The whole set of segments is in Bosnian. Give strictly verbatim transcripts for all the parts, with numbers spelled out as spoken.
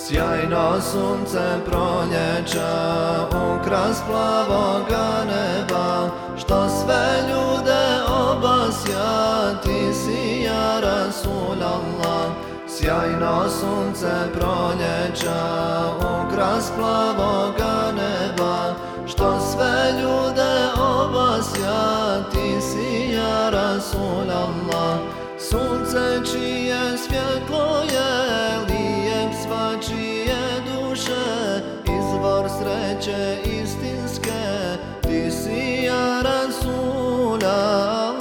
Sjajno sunce proljeća, ukras plavoga neba, što sve ljude obasja, ti si ja Rasulallah. Sjajno sunce proljeća, ukras plavoga neba, što sve ljude obasja, ti si ja Rasulallah. Sunce čije svjetlo je lijek svačije duše, izvor sreće istinske, ti si ja Rasulallah.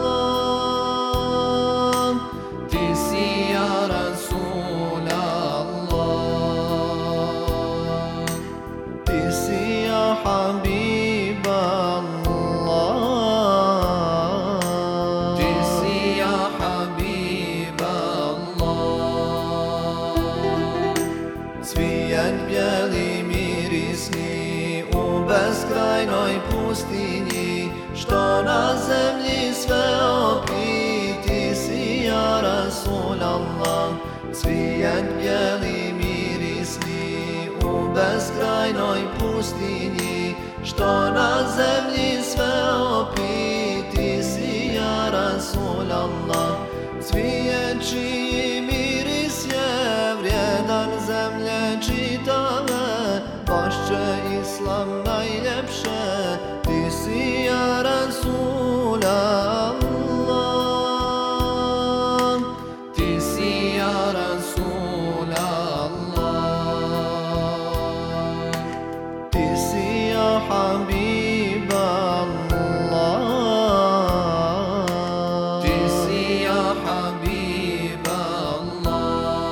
Ti si ja Rasulallah. Ti si ja Habiballah. Cvijet bijeli mirisni u beskrajnoj pustinji, što na zemlji sve opi, ti si ja Rasulallah. Cvijet bijeli mirisni u beskrajnoj pustinji, što na zemlji sve opi, ti si ja Rasulallah. Cvijet čiji miris je vrijedan zemlje čitave, baš će islam najljepše, ti si ja Rasulallah. Ti si ja Rasulallah. Ti si ja Habiballah. Ti si ja Habiballah.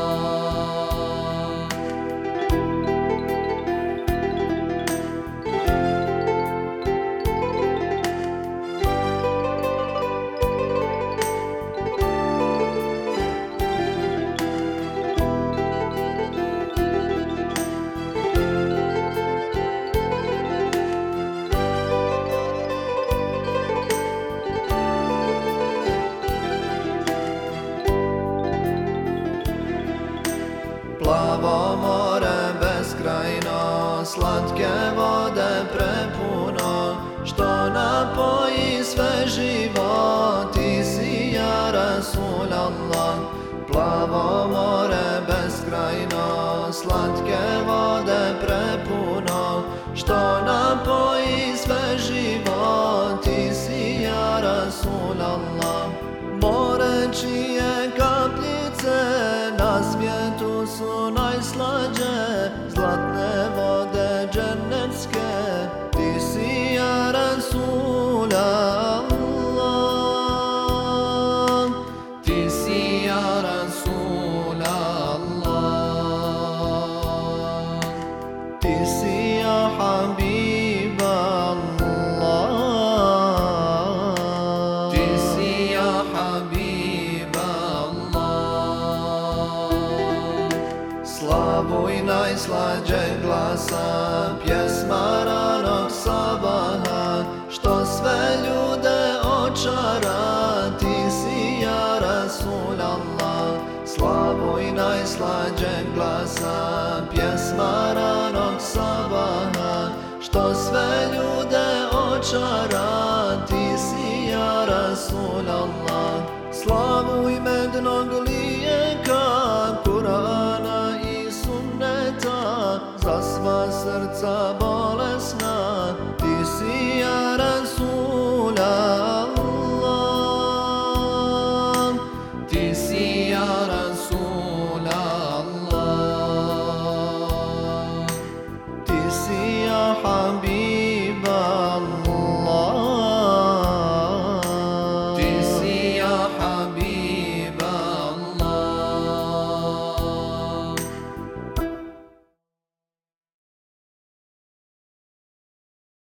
Plavo more beskrajno, slatke vode prepuno, što napoji sve živo, ti si ja Rasulallah. Plavo more beskrajno, slatke vode prepuno, što napoji sve živo, ti si ja Rasulallah. More čije kapljice na svijetu su najslađe, zlatne vode džennetske, ti si ja Rasulallah. Ti si ja Rasulallah. Ti si ja Habiballah. Ti si ja Habiballah. Slavu i najslađeg glasa, pjesma ranog sabaha, što sve ljude očara, ti si ja Rasulallah. Slavu i najslađeg glasa, pjesma